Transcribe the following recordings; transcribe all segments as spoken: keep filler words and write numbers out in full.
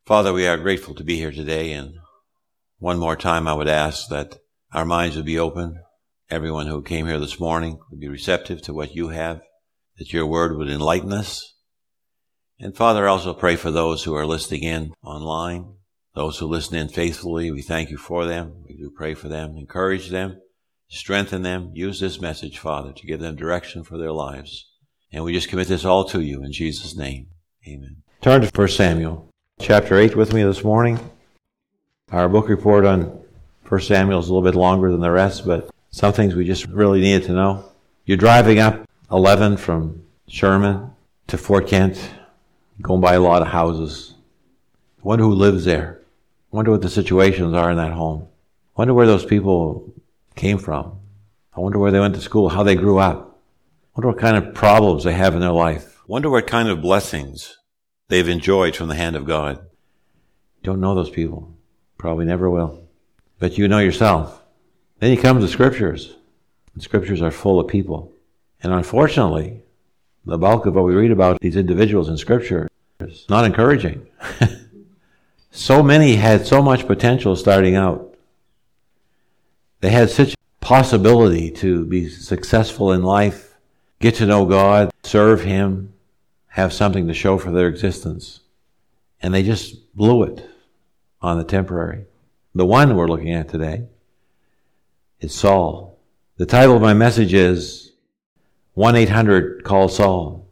Father, we are grateful to be here today, and one more time I would ask that our minds would be open. Everyone who came here this morning would be receptive to what you have, that your word would enlighten us. And Father, I also pray for those who are listening in online, those who listen in faithfully. We thank you for them. We do pray for them, encourage them, strengthen them. Use this message, Father, to give them direction for their lives. And we just commit this all to you in Jesus' name. Amen. Turn to First Samuel. Chapter eight with me this morning. Our book report on First Samuel is a little bit longer than the rest, but some things we just really needed to know. You're driving up eleven from Sherman to Fort Kent, going by a lot of houses. I wonder who lives there. I wonder what the situations are in that home. I wonder where those people came from. I wonder where they went to school, how they grew up. I wonder what kind of problems they have in their life. I wonder what kind of blessings they've enjoyed from the hand of God. Don't know those people. Probably never will. But you know yourself. Then you come to the Scriptures. The Scriptures are full of people. And unfortunately, the bulk of what we read about these individuals in Scripture is not encouraging. So many had so much potential starting out. They had such possibility to be successful in life, get to know God, serve Him, have something to show for their existence. And they just blew it on the temporary. The one we're looking at today is Saul. The title of my message is one eight hundred Call Saul.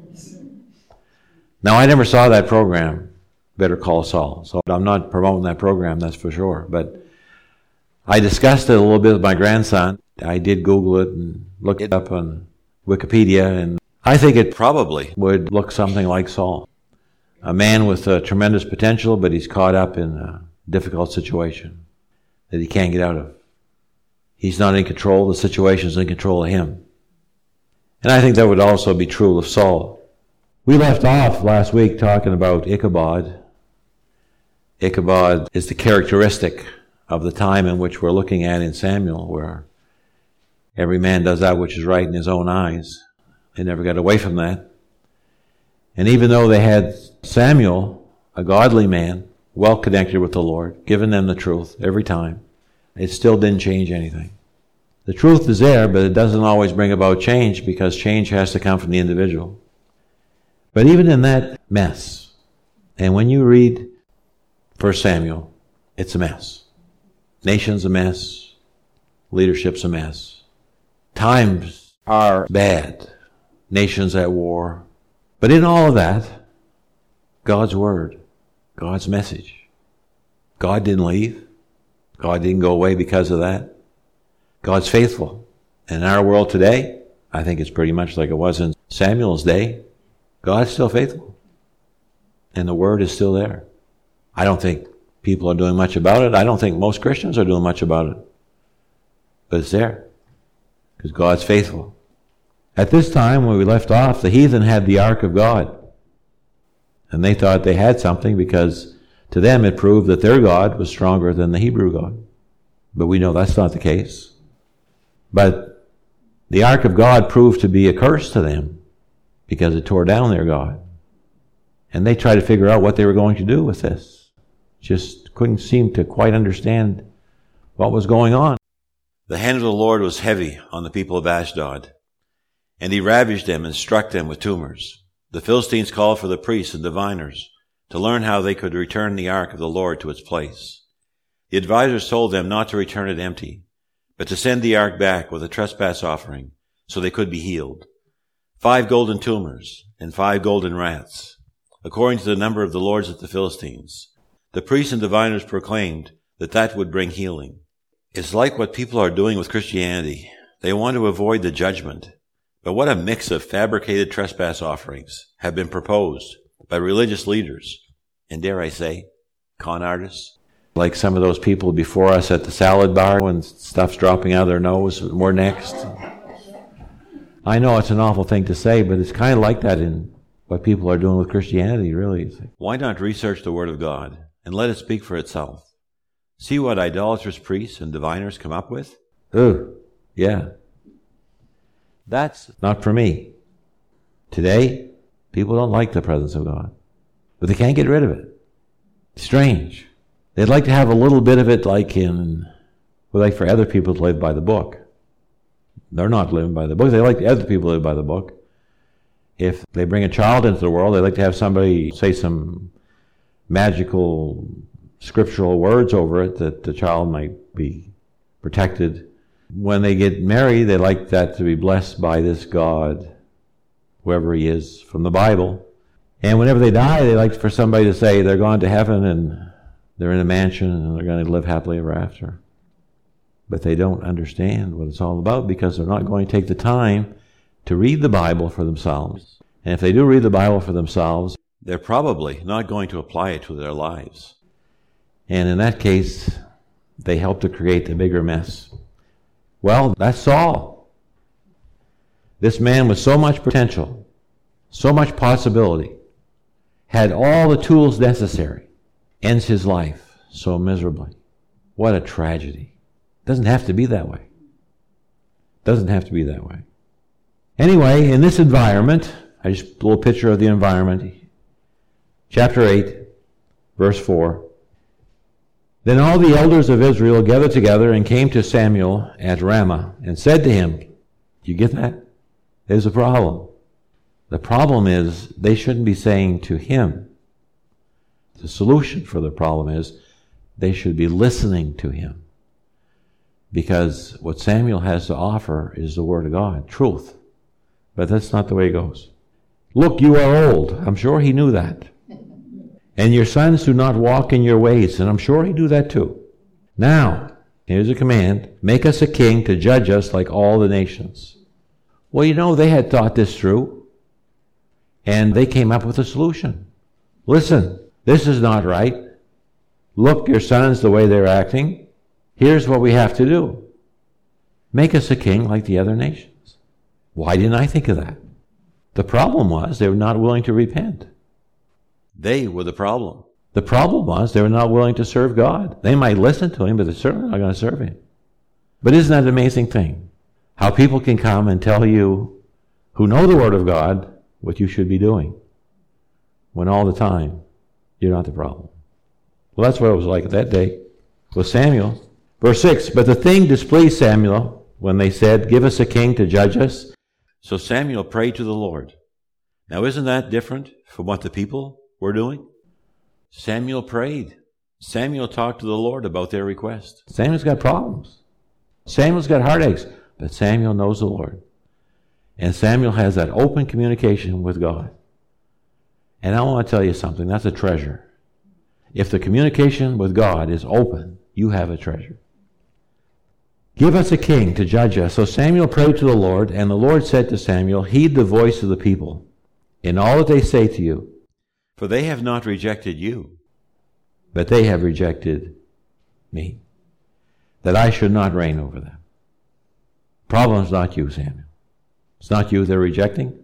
Now, I never saw that program, Better Call Saul, so I'm not promoting that program, that's for sure. But I discussed it a little bit with my grandson. I did Google it and look it up on Wikipedia, and I think it probably would look something like Saul. A man with uh, tremendous potential, but he's caught up in a difficult situation that he can't get out of. He's not in control, the situation's in control of him. And I think that would also be true of Saul. We left off last week talking about Ichabod. Ichabod is the characteristic of the time in which we're looking at in Samuel, where every man does that which is right in his own eyes. They never got away from that. And even though they had Samuel, a godly man, well connected with the Lord, giving them the truth every time, it still didn't change anything. The truth is there, but it doesn't always bring about change, because change has to come from the individual. But even in that mess, and when you read First Samuel, it's a mess. Nation's a mess. Leadership's a mess. Times are bad. Nations at war. But in all of that, God's Word, God's message. God didn't leave. God didn't go away because of that. God's faithful. And in our world today, I think it's pretty much like it was in Samuel's day. God's still faithful. And the Word is still there. I don't think people are doing much about it. I don't think most Christians are doing much about it. But it's there. Because God's faithful. At this time, when we left off, the heathen had the Ark of God. And they thought they had something, because to them it proved that their God was stronger than the Hebrew God. But we know that's not the case. But the Ark of God proved to be a curse to them, because it tore down their God. And they tried to figure out what they were going to do with this. Just couldn't seem to quite understand what was going on. The hand of the Lord was heavy on the people of Ashdod, and he ravaged them and struck them with tumors. The Philistines called for the priests and diviners to learn how they could return the ark of the Lord to its place. The advisors told them not to return it empty, but to send the ark back with a trespass offering, so they could be healed. Five golden tumors and five golden rats, according to the number of the lords of the Philistines. The priests and diviners proclaimed that that would bring healing. It's like what people are doing with Christianity. They want to avoid the judgment. But what a mix of fabricated trespass offerings have been proposed by religious leaders, and dare I say, con artists. Like some of those people before us at the salad bar when stuff's dropping out of their nose, we're next. I know it's an awful thing to say, but it's kind of like that in what people are doing with Christianity, really. Why not research the Word of God and let it speak for itself? See what idolatrous priests and diviners come up with? Ooh, yeah. That's not for me. Today, people don't like the presence of God, but they can't get rid of it. Strange. They'd like to have a little bit of it like in, well, like for other people to live by the book. They're not living by the book. They like other people to live by the book. If they bring a child into the world, they like to have somebody say some magical scriptural words over it that the child might be protected. When they get married, they like that to be blessed by this God, whoever he is, from the Bible. And whenever they die, they like for somebody to say they're gone to heaven and they're in a mansion and they're going to live happily ever after. But they don't understand what it's all about because they're not going to take the time to read the Bible for themselves. And if they do read the Bible for themselves, they're probably not going to apply it to their lives. And in that case, they help to create a bigger mess. Well, that's Saul. This man with so much potential, so much possibility, had all the tools necessary, ends his life so miserably. What a tragedy. Doesn't have to be that way. Doesn't have to be that way. Anyway, in this environment, I just a little picture of the environment. Chapter eight, verse four. Then all the elders of Israel gathered together and came to Samuel at Ramah and said to him, do you get that? There's a problem. The problem is they shouldn't be saying to him. The solution for the problem is they should be listening to him. Because what Samuel has to offer is the Word of God, truth. But that's not the way it goes. Look, you are old. I'm sure he knew that. And your sons do not walk in your ways. And I'm sure he knew that too. Now, here's a command. Make us a king to judge us like all the nations. Well, you know, they had thought this through. And they came up with a solution. Listen, this is not right. Look, your sons, the way they're acting. Here's what we have to do. Make us a king like the other nations. Why didn't I think of that? The problem was they were not willing to repent. They were the problem. The problem was they were not willing to serve God. They might listen to him, but they're certainly not going to serve him. But isn't that an amazing thing? How people can come and tell you, who know the Word of God, what you should be doing, when all the time you're not the problem. Well, that's what it was like that day with Samuel. Verse six, but the thing displeased Samuel when they said, give us a king to judge us. So Samuel prayed to the Lord. Now, isn't that different from what the people were doing? Samuel prayed. Samuel talked to the Lord about their request. Samuel's got problems. Samuel's got heartaches, but Samuel knows the Lord. And Samuel has that open communication with God. And I want to tell you something, that's a treasure. If the communication with God is open, you have a treasure. Give us a king to judge us. So Samuel prayed to the Lord, and the Lord said to Samuel, heed the voice of the people in all that they say to you, for they have not rejected you, but they have rejected me, that I should not reign over them. Problem's not you, Samuel. It's not you they're rejecting.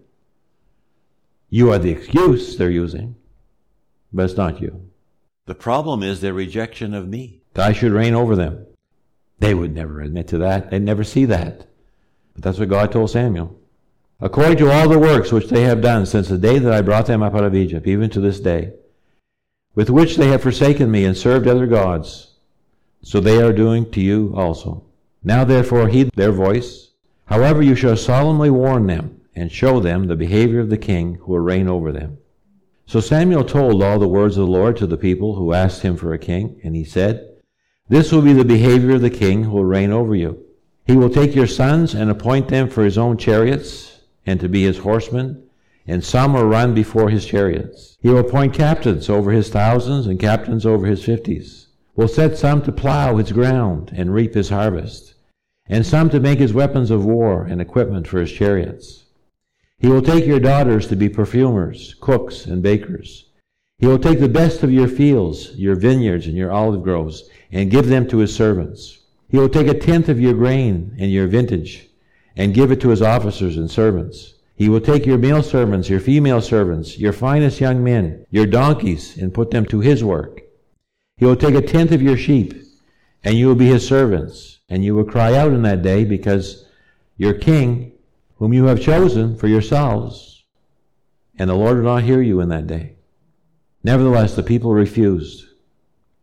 You are the excuse they're using, but it's not you. The problem is their rejection of me, that I should reign over them. They would never admit to that. They'd never see that. But that's what God told Samuel. According to all the works which they have done since the day that I brought them up out of Egypt, even to this day, with which they have forsaken me and served other gods, so they are doing to you also. Now therefore heed their voice. However, you shall solemnly warn them and show them the behavior of the king who will reign over them. So Samuel told all the words of the Lord to the people who asked him for a king, and he said, this will be the behavior of the king who will reign over you. He will take your sons and appoint them for his own chariots and to be his horsemen, and some will run before his chariots. He will appoint captains over his thousands and captains over his fifties. Will set some to plow his ground and reap his harvest, and some to make his weapons of war and equipment for his chariots. He will take your daughters to be perfumers, cooks, and bakers. He will take the best of your fields, your vineyards, and your olive groves, and give them to his servants. He will take a tenth of your grain and your vintage, and give it to his officers and servants. He will take your male servants, your female servants, your finest young men, your donkeys, and put them to his work. He will take a tenth of your sheep, and you will be his servants. And you will cry out in that day, because your king, whom you have chosen for yourselves, and the Lord will not hear you in that day. Nevertheless, the people refused.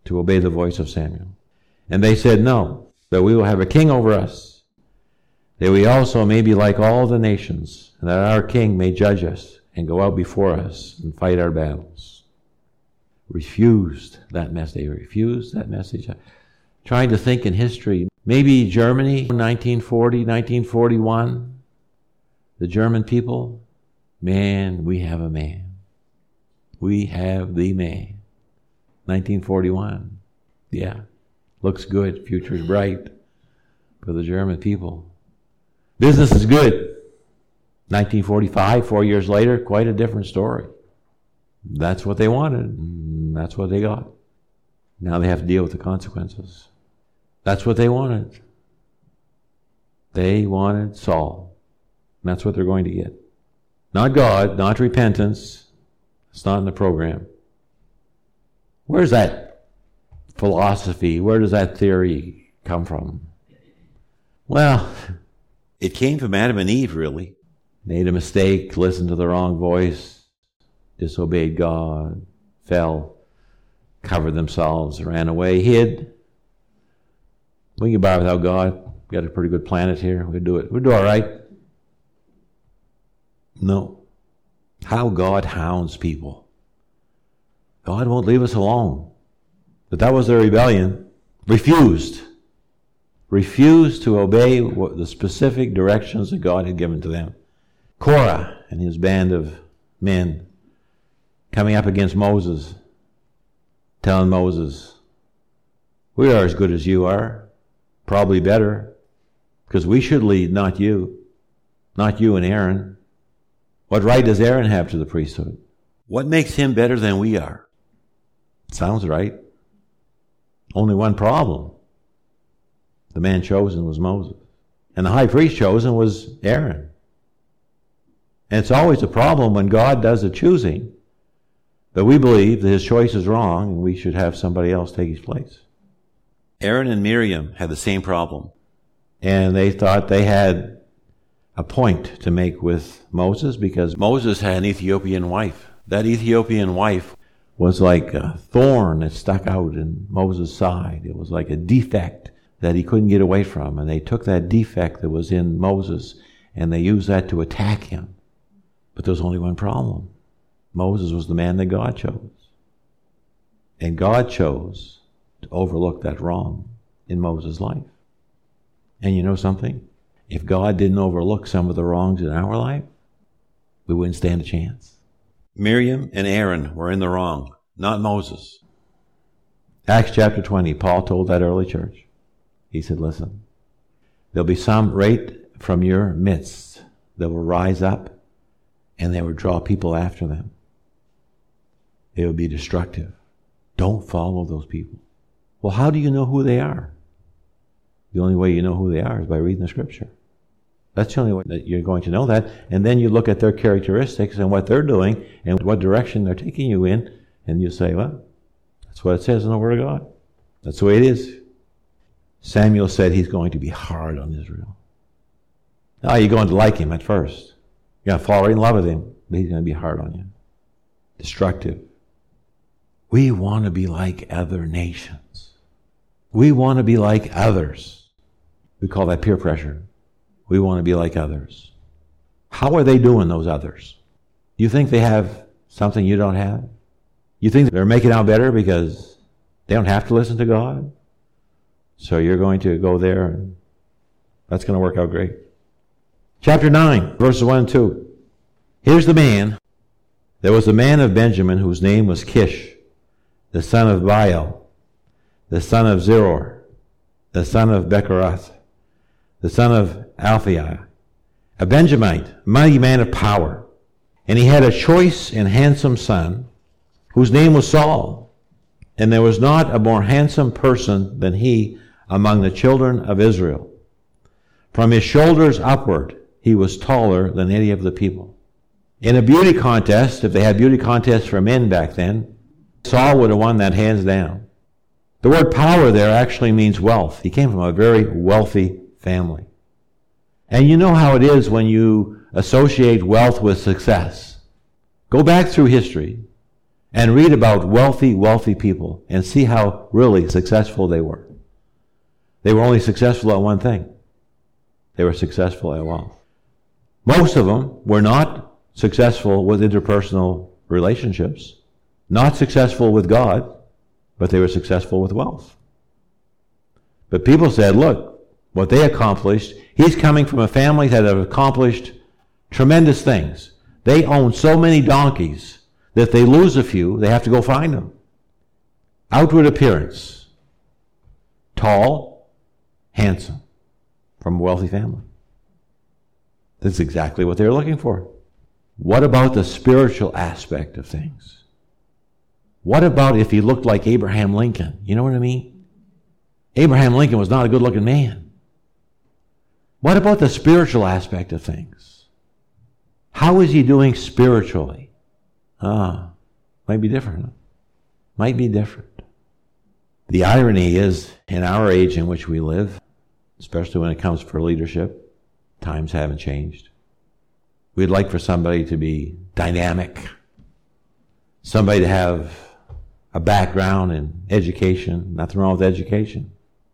to obey the voice of Samuel. And they said, no, that we will have a king over us, that we also may be like all the nations, and that our king may judge us and go out before us and fight our battles. Refused that message. They refused that message. Trying to think in history. Maybe Germany, nineteen forty, nineteen forty-one. The German people, man, we have a man. We have the man. nineteen forty-one. Yeah. Looks good. Future's bright for the German people. Business is good. nineteen forty-five, four years later, quite a different story. That's what they wanted. And that's what they got. Now they have to deal with the consequences. That's what they wanted. They wanted Saul. And that's what they're going to get. Not God, not repentance. It's not in the program. Where's that philosophy? Where does that theory come from? Well, it came from Adam and Eve, really. Made a mistake, listened to the wrong voice, disobeyed God, fell, covered themselves, ran away, hid. We can buy without God. We've got a pretty good planet here. We'll do it. We'll do all right. No. How God hounds people. God won't leave us alone. But that was their rebellion. Refused. Refused to obey what the specific directions that God had given to them. Korah and his band of men coming up against Moses, telling Moses, we are as good as you are. Probably better, because we should lead, not you. Not you and Aaron. What right does Aaron have to the priesthood? What makes him better than we are? Sounds right. Only one problem. The man chosen was Moses. And the high priest chosen was Aaron. And it's always a problem when God does the choosing, but we believe that his choice is wrong and we should have somebody else take his place. Aaron and Miriam had the same problem. And they thought they had a point to make with Moses because Moses had an Ethiopian wife. That Ethiopian wife was like a thorn that stuck out in Moses' side. It was like a defect that he couldn't get away from. And they took that defect that was in Moses and they used that to attack him. But there was only one problem. Moses was the man that God chose. And God chose to overlook that wrong in Moses' life. And you know something? If God didn't overlook some of the wrongs in our life, we wouldn't stand a chance. Miriam and Aaron were in the wrong, not Moses. Acts chapter twenty, Paul told that early church. He said, listen, there'll be some right from your midst that will rise up and they will draw people after them. They will be destructive. Don't follow those people. Well, how do you know who they are? The only way you know who they are is by reading the scripture. That's the only way that you're going to know that. And then you look at their characteristics and what they're doing and what direction they're taking you in, and you say, well, that's what it says in the Word of God. That's the way it is. Samuel said he's going to be hard on Israel. Now you're going to like him at first. You're going to fall right in love with him, but he's going to be hard on you. Destructive. We want to be like other nations. We want to be like others. We call that peer pressure. We want to be like others. How are they doing, those others? You think they have something you don't have? You think they're making out better because they don't have to listen to God? So you're going to go there and that's going to work out great. Chapter nine, verses one and two. Here's the man. There was a man of Benjamin whose name was Kish, the son of Baal, the son of Zeror, the son of Bechorath, the son of Alphai, a Benjamite, mighty man of power. And he had a choice and handsome son, whose name was Saul. And there was not a more handsome person than he among the children of Israel. From his shoulders upward, he was taller than any of the people. In a beauty contest, if they had beauty contests for men back then, Saul would have won that hands down. The word power there actually means wealth. He came from a very wealthy family. And you know how it is when you associate wealth with success. Go back through history and read about wealthy, wealthy people and see how really successful they were. They were only successful at one thing. They were successful at wealth. Most of them were not successful with interpersonal relationships, not successful with God, but they were successful with wealth. But people said, look, what they accomplished, he's coming from a family that have accomplished tremendous things. They own so many donkeys that if they lose a few, they have to go find them. Outward appearance, tall, handsome, from a wealthy family. That's exactly what they're looking for. What about the spiritual aspect of things? What about if he looked like Abraham Lincoln? You know what I mean? Abraham Lincoln was not a good-looking man. What about the spiritual aspect of things? How is he doing spiritually? Ah, might be different. Might be different. The irony is, in our age in which we live, especially when it comes for leadership, times haven't changed. We'd like for somebody to be dynamic, somebody to have a background in education. Nothing wrong with education.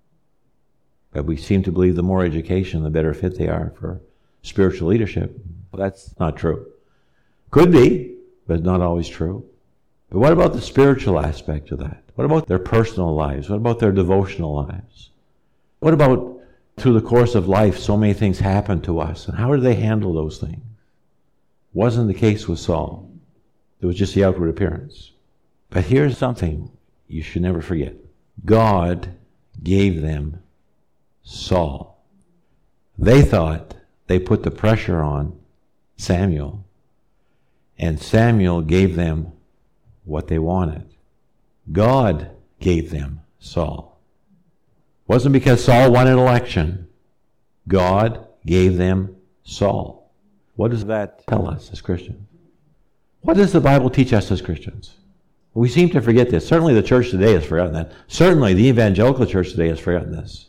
But we seem to believe the more education, the better fit they are for spiritual leadership. Well, that's not true. Could be, but not always true. But what about the spiritual aspect of that? What about their personal lives? What about their devotional lives? What about through the course of life, so many things happen to us, and how do they handle those things? Wasn't the case with Saul. It was just the outward appearance. But here's something you should never forget. God gave them Saul. They thought they put the pressure on Samuel, and Samuel gave them what they wanted. God gave them Saul. It wasn't because Saul won an election. God gave them Saul. What does that tell us as Christians? What does the Bible teach us as Christians? We seem to forget this. Certainly the church today has forgotten that. Certainly the evangelical church today has forgotten this.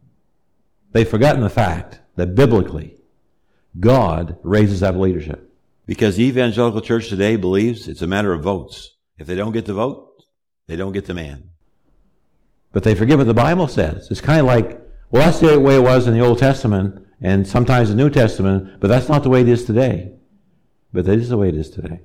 They've forgotten the fact that biblically, God raises up leadership. Because the evangelical church today believes it's a matter of votes. If they don't get the vote, they don't get the man. But they forget what the Bible says. It's kind of like, well, that's the way it was in the Old Testament and sometimes the New Testament, but that's not the way it is today. But that is the way it is today.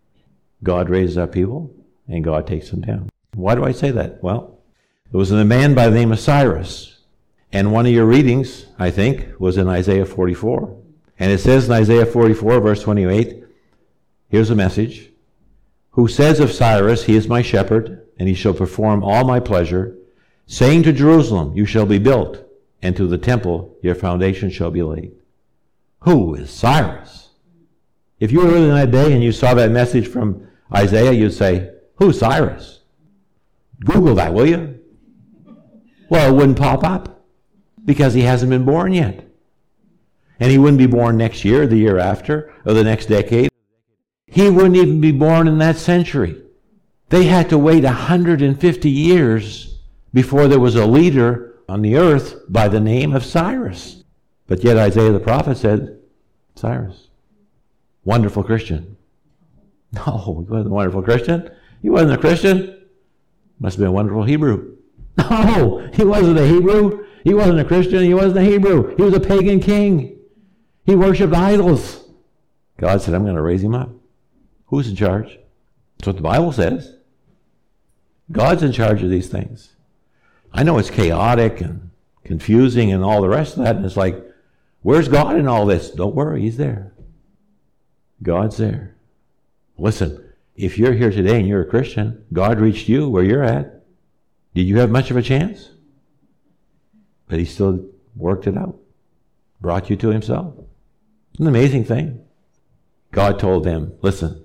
God raises up people, and God takes them down. Why do I say that? Well, there was a man by the name of Cyrus, and one of your readings, I think, was in Isaiah forty-four. And it says in Isaiah forty-four, verse twenty-eight, here's a message, who says of Cyrus, he is my shepherd, and he shall perform all my pleasure, saying to Jerusalem, you shall be built, and to the temple your foundation shall be laid. Who is Cyrus? If you were living in that day and you saw that message from Isaiah, you'd say, who's Cyrus? Google that, will you? Well, it wouldn't pop up because he hasn't been born yet. And he wouldn't be born next year, the year after, or the next decade. He wouldn't even be born in that century. They had to wait one hundred fifty years before there was a leader on the earth by the name of Cyrus. But yet Isaiah the prophet said, Cyrus. Wonderful Christian. No, he wasn't a wonderful Christian. He wasn't a Christian. Must have been a wonderful Hebrew. No, he wasn't a Hebrew. He wasn't a Christian. He wasn't a Hebrew. He was a pagan king. He worshipped idols. God said, I'm going to raise him up. Who's in charge? That's what the Bible says. God's in charge of these things. I know it's chaotic and confusing and all the rest of that. And it's like, where's God in all this? Don't worry, he's there. God's there. Listen, if you're here today and you're a Christian, God reached you where you're at. Did you have much of a chance? But he still worked it out. Brought you to himself. It's an amazing thing. God told them, listen,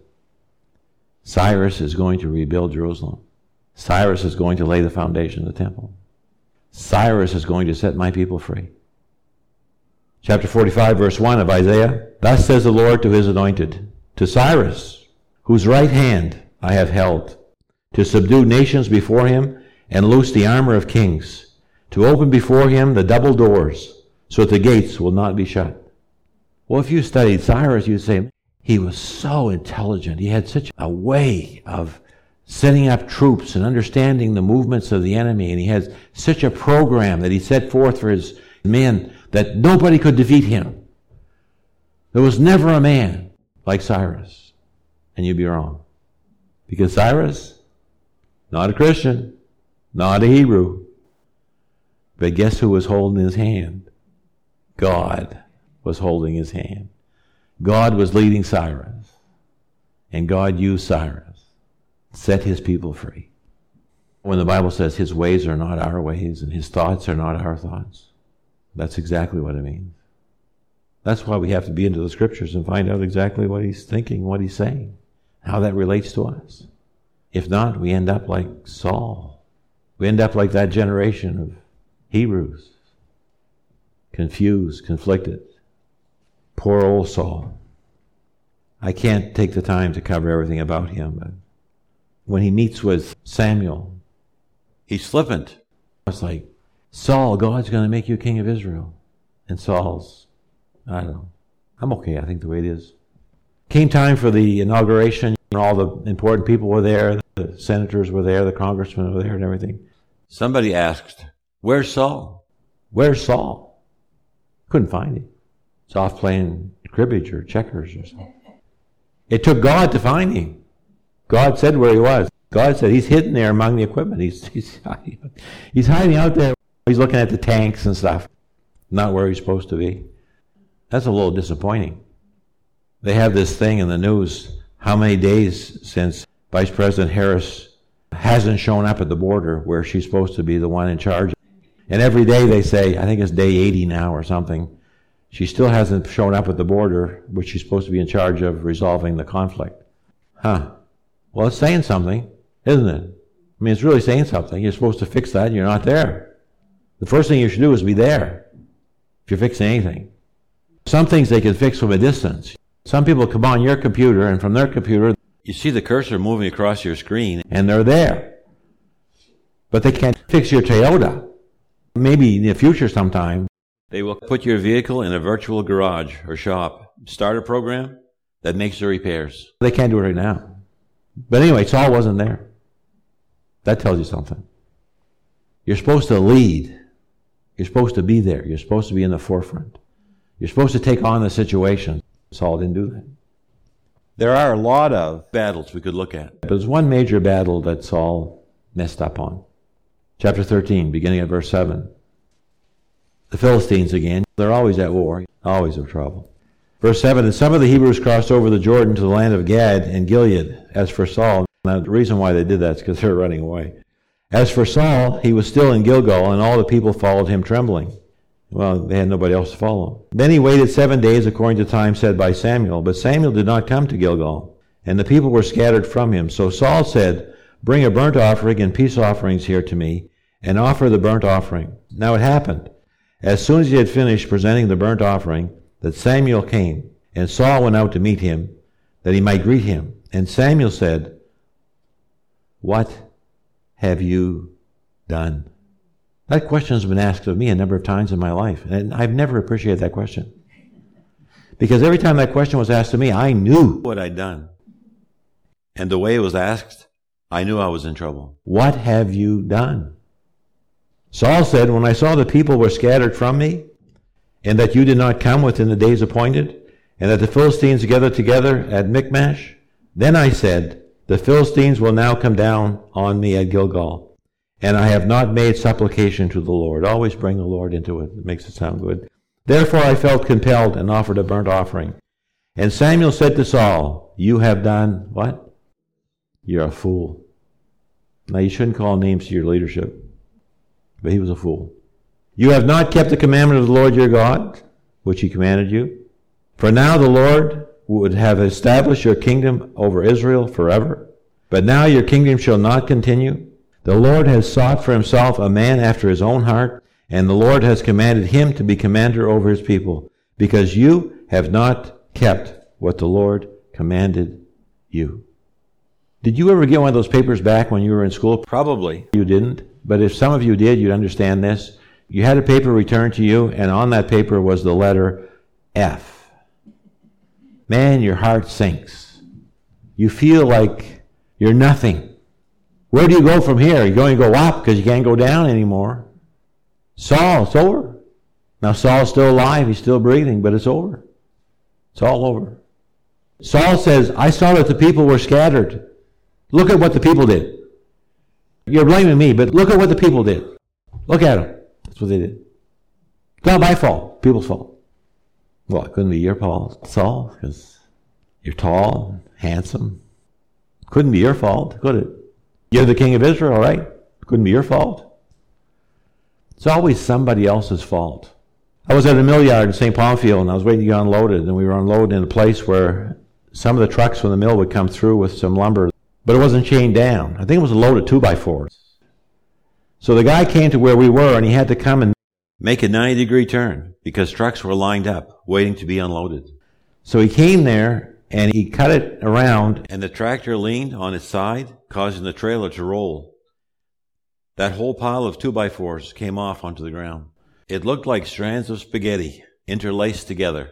Cyrus is going to rebuild Jerusalem. Cyrus is going to lay the foundation of the temple. Cyrus is going to set my people free. Chapter forty-five, verse one of Isaiah. Thus says the Lord to his anointed, to Cyrus, whose right hand I have held, to subdue nations before him and loose the armor of kings, to open before him the double doors, so that the gates will not be shut. Well, if you studied Cyrus, you'd say, he was so intelligent. He had such a way of setting up troops and understanding the movements of the enemy. And he has such a program that he set forth for his men that nobody could defeat him. There was never a man like Cyrus. And you'd be wrong. Because Cyrus, not a Christian, not a Hebrew. But guess who was holding his hand? God was holding his hand. God was leading Cyrus. And God used Cyrus, set his people free. When the Bible says his ways are not our ways and his thoughts are not our thoughts, that's exactly what it means. That's why we have to be into the scriptures and find out exactly what he's thinking, what he's saying, how that relates to us. If not, we end up like Saul. We end up like that generation of Hebrews, confused, conflicted. Poor old Saul. I can't take the time to cover everything about him, but when he meets with Samuel, he's flippant. It's like, Saul, God's going to make you king of Israel. And Saul's, I don't know. I'm okay, I think, the way it is. Came time for the inauguration, and all the important people were there. The senators were there, the congressmen were there, and everything. Somebody asked, where's Saul? Where's Saul? Couldn't find him. He's off playing cribbage or checkers or something. It took God to find him. God said where he was. God said he's hidden there among the equipment. He's, he's, he's hiding out there. He's looking at the tanks and stuff. Not where he's supposed to be. That's a little disappointing. They have this thing in the news, how many days since Vice President Harris hasn't shown up at the border where she's supposed to be the one in charge. And every day they say, I think it's day eighty now or something, she still hasn't shown up at the border, which she's supposed to be in charge of resolving the conflict. Huh. Well, it's saying something, isn't it? I mean, it's really saying something. You're supposed to fix that and you're not there. The first thing you should do is be there if you're fixing anything. Some things they can fix from a distance. Some people come on your computer, and from their computer, you see the cursor moving across your screen, and they're there. But they can't fix your Toyota. Maybe in the future sometime, they will put your vehicle in a virtual garage or shop, start a program that makes the repairs. They can't do it right now. But anyway, Saul wasn't there. That tells you something. You're supposed to lead. You're supposed to be there. You're supposed to be in the forefront. You're supposed to take on the situation. Saul didn't do that. There are a lot of battles we could look at. But there's one major battle that Saul messed up on. Chapter thirteen, beginning at verse seven. The Philistines again, they're always at war, always have trouble. Verse seven, and some of the Hebrews crossed over the Jordan to the land of Gad and Gilead. As for Saul, now the reason why they did that is because they're running away. As for Saul, he was still in Gilgal, and all the people followed him trembling. Well, they had nobody else to follow. Then he waited seven days according to time said by Samuel. But Samuel did not come to Gilgal, and the people were scattered from him. So Saul said, bring a burnt offering and peace offerings here to me, and offer the burnt offering. Now it happened, as soon as he had finished presenting the burnt offering, that Samuel came, and Saul went out to meet him, that he might greet him. And Samuel said, what have you done? That question has been asked of me a number of times in my life, and I've never appreciated that question. Because every time that question was asked of me, I knew what I'd done. And the way it was asked, I knew I was in trouble. What have you done? Saul said, when I saw the people were scattered from me, and that you did not come within the days appointed, and that the Philistines gathered together at Michmash, then I said, the Philistines will now come down on me at Gilgal. And I have not made supplication to the Lord. Always bring the Lord into it. It makes it sound good. Therefore I felt compelled and offered a burnt offering. And Samuel said to Saul, you have done what? You're a fool. Now you shouldn't call names to your leadership, but he was a fool. You have not kept the commandment of the Lord your God, which he commanded you. For now the Lord would have established your kingdom over Israel forever. But now your kingdom shall not continue. The Lord has sought for himself a man after his own heart, and the Lord has commanded him to be commander over his people, because you have not kept what the Lord commanded you. Did you ever get one of those papers back when you were in school? Probably you didn't, but if some of you did, you'd understand this. You had a paper returned to you, and on that paper was the letter F. Man, your heart sinks. You feel like you're nothing. Where do you go from here? You're going to go up because you can't go down anymore. Saul, it's over. Now Saul's still alive, he's still breathing, but it's over. It's all over. Saul says, I saw that the people were scattered. Look at what the people did. You're blaming me, but look at what the people did. Look at them. That's what they did. It's not my fault, people's fault. Well, it couldn't be your fault, Saul, because you're tall, handsome. Couldn't be your fault, could it? You're the king of Israel, right? Couldn't be your fault. It's always somebody else's fault. I was at a mill yard in Saint Paulfield, and I was waiting to get unloaded, and we were unloading in a place where some of the trucks from the mill would come through with some lumber, but it wasn't chained down. I think it was a load of two by fours. So the guy came to where we were, and he had to come and make a ninety degree turn because trucks were lined up, waiting to be unloaded. So he came there, and he cut it around, and the tractor leaned on its side, causing the trailer to roll. That whole pile of two by fours came off onto the ground. It looked like strands of spaghetti interlaced together.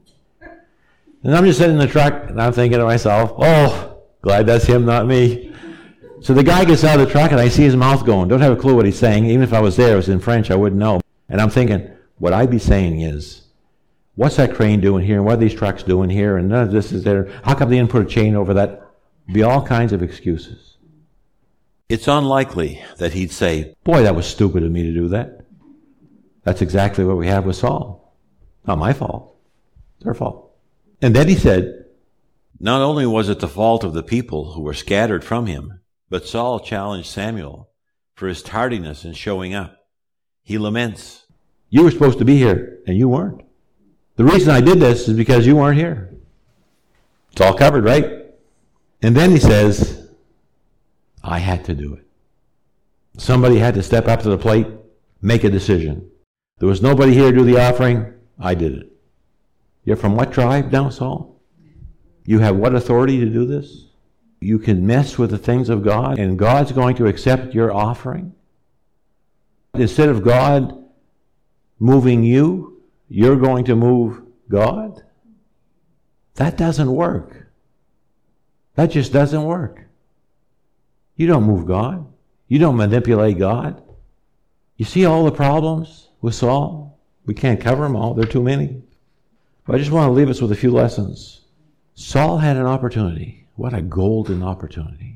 And I'm just sitting in the truck, and I'm thinking to myself, oh, glad that's him, not me. So the guy gets out of the truck, and I see his mouth going. Don't have a clue what he's saying. Even if I was there, it was in French, I wouldn't know. And I'm thinking, what I'd be saying is, what's that crane doing here? And what are these trucks doing here? And none of this is there. How come they didn't put a chain over that? Be all kinds of excuses. It's unlikely that he'd say, boy, that was stupid of me to do that. That's exactly what we have with Saul. Not my fault. Their fault. And then he said, not only was it the fault of the people who were scattered from him, but Saul challenged Samuel for his tardiness in showing up. He laments, you were supposed to be here, and you weren't. The reason I did this is because you weren't here. It's all covered, right? And then he says, I had to do it. Somebody had to step up to the plate, make a decision. There was nobody here to do the offering. I did it. You're from what tribe now, Saul? You have what authority to do this? You can mess with the things of God, and God's going to accept your offering? Instead of God moving you, you're going to move God? That doesn't work. That just doesn't work. You don't move God. You don't manipulate God. You see all the problems with Saul? We can't cover them all. There are too many. But I just want to leave us with a few lessons. Saul had an opportunity. What a golden opportunity.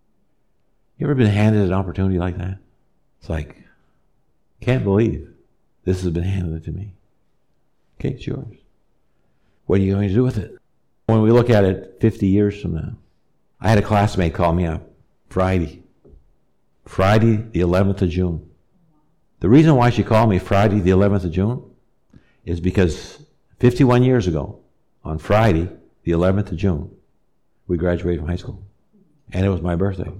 You ever been handed an opportunity like that? It's like, can't believe this has been handed to me. Okay, it's yours. What are you going to do with it? When we look at it fifty years from now, I had a classmate call me up Friday. Friday, the eleventh of June. The reason why she called me Friday, the eleventh of June, is because fifty-one years ago, on Friday, the eleventh of June, we graduated from high school. And it was my birthday.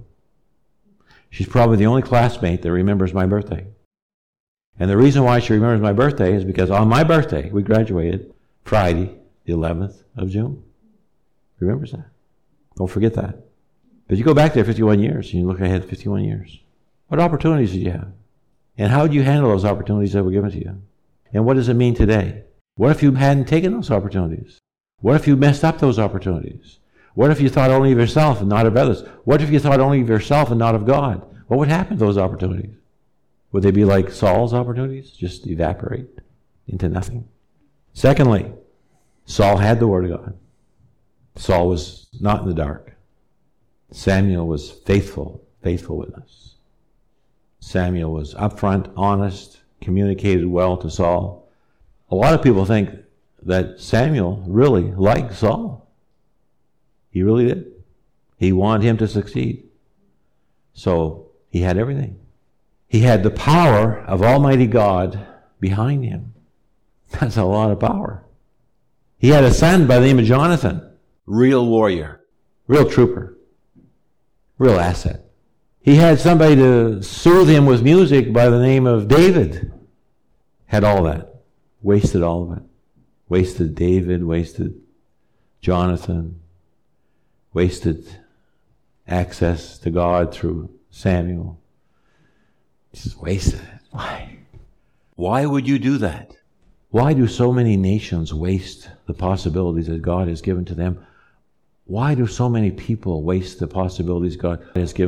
She's probably the only classmate that remembers my birthday. And the reason why she remembers my birthday is because on my birthday, we graduated Friday, the eleventh of June. Remembers that. Don't forget that. But you go back there fifty-one years, and you look ahead fifty-one years. What opportunities did you have? And how did you handle those opportunities that were given to you? And what does it mean today? What if you hadn't taken those opportunities? What if you messed up those opportunities? What if you thought only of yourself and not of others? What if you thought only of yourself and not of God? What would happen to those opportunities? Would they be like Saul's opportunities? Just evaporate into nothing? Secondly, Saul had the Word of God. Saul was not in the dark. Samuel was faithful, faithful witness. Samuel was upfront, honest, communicated well to Saul. A lot of people think that Samuel really liked Saul. He really did. He wanted him to succeed. So he had everything. He had the power of Almighty God behind him. That's a lot of power. He had a son by the name of Jonathan. Real warrior. Real trooper. Real asset. He had somebody to soothe him with music by the name of David. Had all that. Wasted all of it. Wasted David, wasted Jonathan, wasted access to God through Samuel. Just wasted it. Why? Why would you do that? Why do so many nations waste the possibilities that God has given to them? Why do so many people waste the possibilities God has given to them?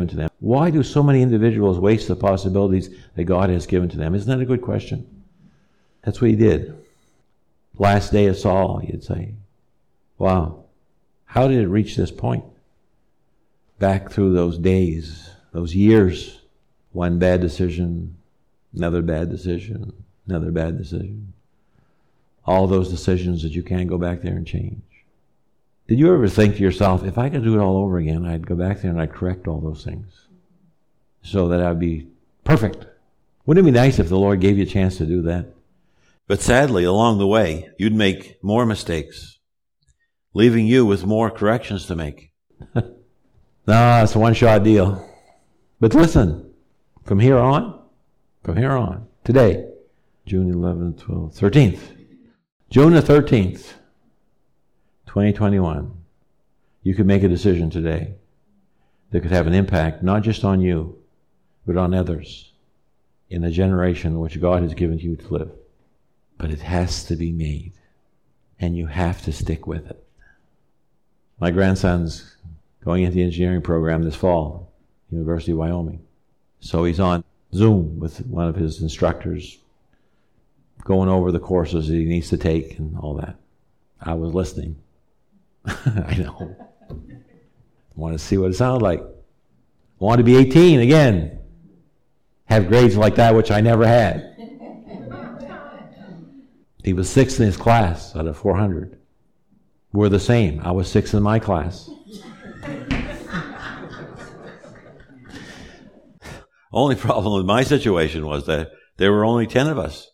Why do so many individuals waste the possibilities that God has given to them? Isn't that a good question? That's what he did. Last day of Saul, you'd say. Wow. How did it reach this point? Back through those days, those years, one bad decision, another bad decision, another bad decision. All those decisions that you can't go back there and change. Did you ever think to yourself, if I could do it all over again, I'd go back there and I'd correct all those things so that I'd be perfect? Wouldn't it be nice if the Lord gave you a chance to do that? But sadly, along the way, you'd make more mistakes, leaving you with more corrections to make. No, it's a one-shot deal. But listen, from here on, from here on, today, June eleventh, twelfth, thirteenth, June the thirteenth, twenty twenty-one, you could make a decision today that could have an impact not just on you, but on others in the generation which God has given you to live. But it has to be made, and you have to stick with it. My grandson's going into the engineering program this fall, University of Wyoming. So he's on Zoom with one of his instructors, going over the courses that he needs to take and all that. I was listening. I know. I want to see what it sounded like. I want to be eighteen again. Have grades like that, which I never had. He was sixth in his class out of four hundred. We're the same. I was sixth in my class. Only problem with my situation was that there were only ten of us.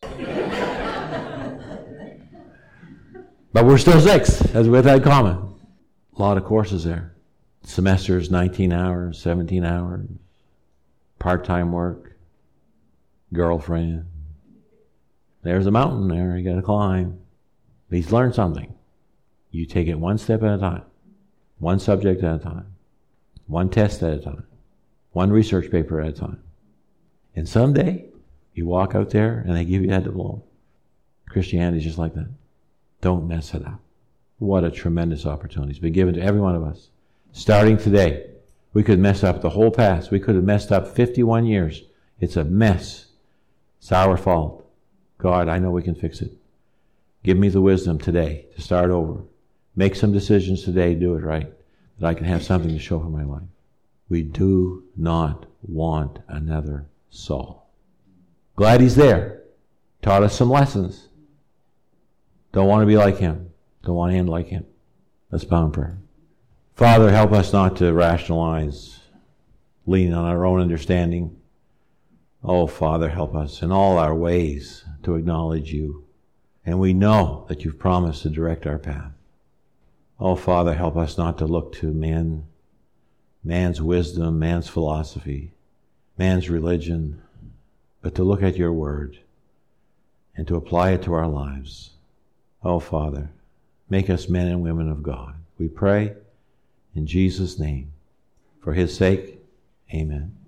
But we're still six, as we've had common. A lot of courses there. Semesters, nineteen hours, seventeen hours. Part-time work. Girlfriend. There's a mountain there you got to climb. But he's learned something. You take it one step at a time. One subject at a time. One test at a time. One research paper at a time. And someday, you walk out there and they give you that diploma. Christianity is just like that. Don't mess it up. What a tremendous opportunity. It's been given to every one of us. Starting today, we could mess up the whole past. We could have messed up fifty-one years. It's a mess. It's our fault. God, I know we can fix it. Give me the wisdom today to start over. Make some decisions today, do it right, that I can have something to show for my life. We do not want another Saul. Glad he's there. Taught us some lessons. Don't want to be like him. Don't want to end like him. Let's bow in prayer. Father, help us not to rationalize, lean on our own understanding. Oh, Father, help us in all our ways to acknowledge you. And we know that you've promised to direct our path. Oh, Father, help us not to look to man, man's wisdom, man's philosophy, man's religion, but to look at your word and to apply it to our lives. Oh, Father, make us men and women of God. We pray in Jesus' name. For his sake, amen.